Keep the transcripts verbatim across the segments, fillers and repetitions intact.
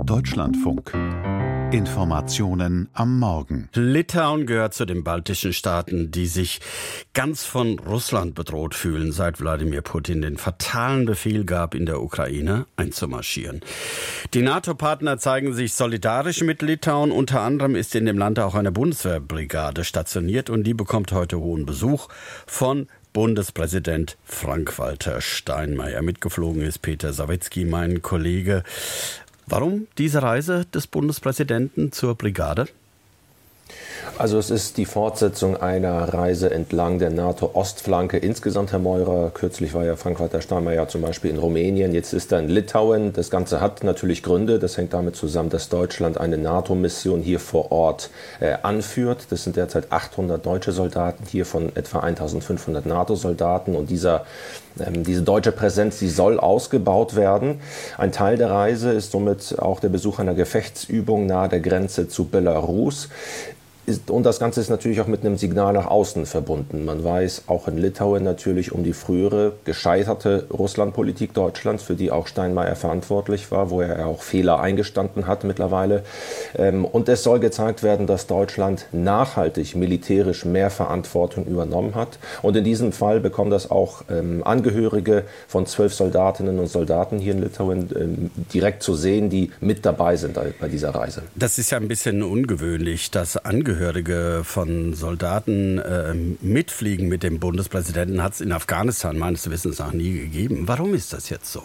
Deutschlandfunk. Informationen am Morgen. Litauen gehört zu den baltischen Staaten, die sich ganz von Russland bedroht fühlen, seit Wladimir Putin den fatalen Befehl gab, in der Ukraine einzumarschieren. Die NATO-Partner zeigen sich solidarisch mit Litauen. Unter anderem ist in dem Land auch eine Bundeswehrbrigade stationiert und die bekommt heute hohen Besuch von Bundespräsident Frank-Walter Steinmeier. Mitgeflogen ist Peter Sawicki, mein Kollege. Warum diese Reise des Bundespräsidenten zur Brigade? Also es ist die Fortsetzung einer Reise entlang der NATO-Ostflanke insgesamt, Herr Meurer. Kürzlich war ja Frank-Walter Steinmeier zum Beispiel in Rumänien, jetzt ist er in Litauen. Das Ganze hat natürlich Gründe. Das hängt damit zusammen, dass Deutschland eine NATO-Mission hier vor Ort äh, anführt. Das sind derzeit achthundert deutsche Soldaten, hier von etwa eintausendfünfhundert NATO-Soldaten. Und dieser, ähm, diese deutsche Präsenz, die soll ausgebaut werden. Ein Teil der Reise ist somit auch der Besuch einer Gefechtsübung nahe der Grenze zu Belarus. Ist, und das Ganze ist natürlich auch mit einem Signal nach außen verbunden. Man weiß auch in Litauen natürlich um die frühere gescheiterte Russlandpolitik Deutschlands, für die auch Steinmeier verantwortlich war, wo er auch Fehler eingestanden hat mittlerweile. Und es soll gezeigt werden, dass Deutschland nachhaltig militärisch mehr Verantwortung übernommen hat. Und in diesem Fall bekommen das auch Angehörige von zwölf Soldatinnen und Soldaten hier in Litauen direkt zu sehen, die mit dabei sind bei dieser Reise. Das ist ja ein bisschen ungewöhnlich, dass Angehörige Angehörige von Soldaten äh, mitfliegen mit dem Bundespräsidenten, hat es in Afghanistan meines Wissens nach nie gegeben. Warum ist das jetzt so?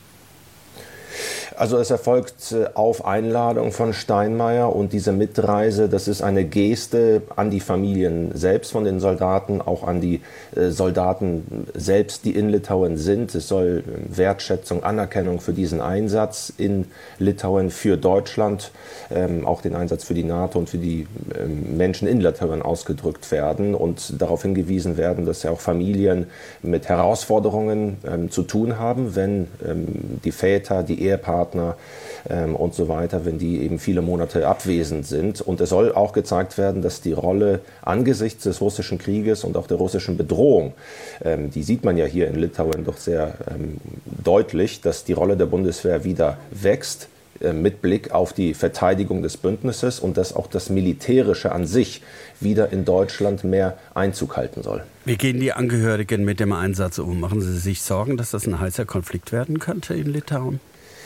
Also es erfolgt auf Einladung von Steinmeier und diese Mitreise, das ist eine Geste an die Familien selbst von den Soldaten, auch an die äh, Soldaten selbst, die in Litauen sind. Es soll Wertschätzung, Anerkennung für diesen Einsatz in Litauen für Deutschland, ähm, auch den Einsatz für die NATO und für die ähm, Menschen in Litauen ausgedrückt werden und darauf hingewiesen werden, dass ja auch Familien mit Herausforderungen ähm, zu tun haben, wenn ähm, die Väter, die Ehepartner ähm, und so weiter, wenn die eben viele Monate abwesend sind. Und es soll auch gezeigt werden, dass die Rolle angesichts des russischen Krieges und auch der russischen Bedrohung, ähm, die sieht man ja hier in Litauen doch sehr ähm, deutlich, dass die Rolle der Bundeswehr wieder wächst, äh, mit Blick auf die Verteidigung des Bündnisses und dass auch das Militärische an sich wieder in Deutschland mehr Einzug halten soll. Wie gehen die Angehörigen mit dem Einsatz um? Machen Sie sich Sorgen, dass das ein heißer Konflikt werden könnte in Litauen?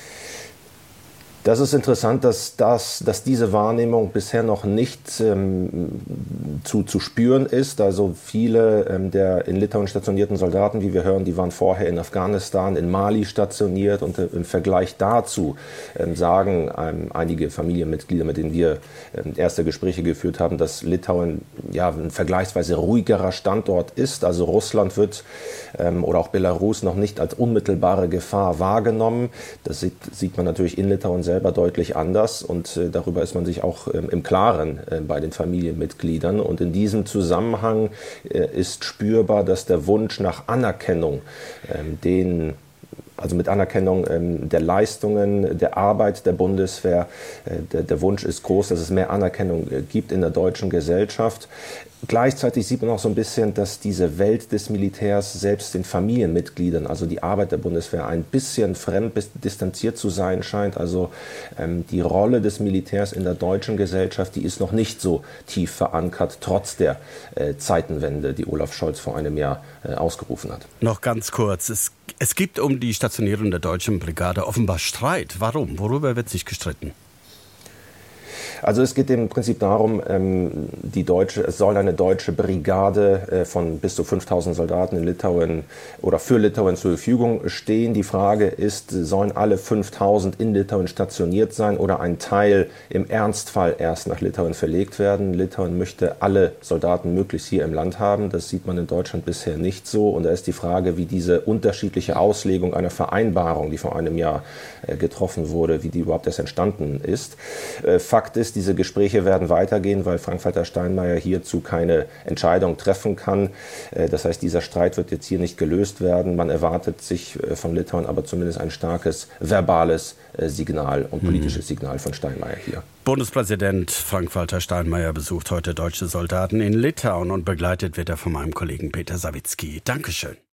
Das ist interessant, dass, das, dass diese Wahrnehmung bisher noch nicht ähm, zu, zu spüren ist. Also viele ähm, der in Litauen stationierten Soldaten, wie wir hören, die waren vorher in Afghanistan, in Mali stationiert. Und äh, im Vergleich dazu ähm, sagen ähm, einige Familienmitglieder, mit denen wir ähm, erste Gespräche geführt haben, dass Litauen ja, ein vergleichsweise ruhigerer Standort ist. Also Russland wird ähm, oder auch Belarus noch nicht als unmittelbare Gefahr wahrgenommen. Das sieht, sieht man natürlich in Litauen selber deutlich anders und äh, darüber ist man sich auch ähm, im Klaren äh, bei den Familienmitgliedern. Und in diesem Zusammenhang äh, ist spürbar, dass der Wunsch nach Anerkennung, ähm, den also mit Anerkennung ähm, der Leistungen, der Arbeit der Bundeswehr. Äh, der, der Wunsch ist groß, dass es mehr Anerkennung äh, gibt in der deutschen Gesellschaft. Gleichzeitig sieht man auch so ein bisschen, dass diese Welt des Militärs selbst den Familienmitgliedern, also die Arbeit der Bundeswehr, ein bisschen fremd, distanziert zu sein scheint. Also ähm, die Rolle des Militärs in der deutschen Gesellschaft, die ist noch nicht so tief verankert, trotz der äh, Zeitenwende, die Olaf Scholz vor einem Jahr äh, ausgerufen hat. Noch ganz kurz. Es, es gibt um die Stationierung der deutschen Brigade offenbar Streit. Warum? Worüber wird sich gestritten? Also es geht im Prinzip darum, die deutsche, es soll eine deutsche Brigade von bis zu fünftausend Soldaten in Litauen oder für Litauen zur Verfügung stehen. Die Frage ist, sollen alle fünftausend in Litauen stationiert sein oder ein Teil im Ernstfall erst nach Litauen verlegt werden? Litauen möchte alle Soldaten möglichst hier im Land haben. Das sieht man in Deutschland bisher nicht so. Und da ist die Frage, wie diese unterschiedliche Auslegung einer Vereinbarung, die vor einem Jahr getroffen wurde, wie die überhaupt erst entstanden ist. Fakt ist, diese Gespräche werden weitergehen, weil Frank-Walter Steinmeier hierzu keine Entscheidung treffen kann. Das heißt, dieser Streit wird jetzt hier nicht gelöst werden. Man erwartet sich von Litauen aber zumindest ein starkes verbales Signal und politisches Signal von Steinmeier hier. Bundespräsident Frank-Walter Steinmeier besucht heute deutsche Soldaten in Litauen und begleitet wird er von meinem Kollegen Peter Sawicki. Dankeschön.